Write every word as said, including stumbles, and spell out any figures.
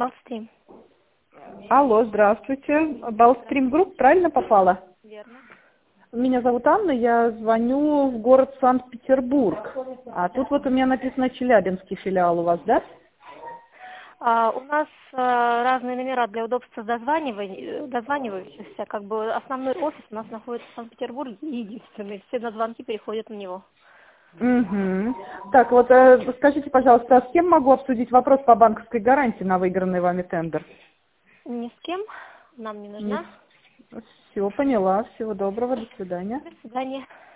Балстрим. Алло, здравствуйте. Балстрим Групп, правильно попала? Верно. Меня зовут Анна, я звоню в город Санкт-Петербург. А тут вот у меня написано Челябинский филиал у вас, да? А, у нас а, разные номера для удобства дозванивания, дозванивающихся. Как бы основной офис у нас находится в Санкт-Петербурге, единственный. Все на звонки переходят на него. Угу. Так, вот э, скажите, пожалуйста, а с кем могу обсудить вопрос по банковской гарантии на выигранный вами тендер? Ни с кем. Нам не нужна. Все, поняла. Всего доброго, до свидания. До свидания.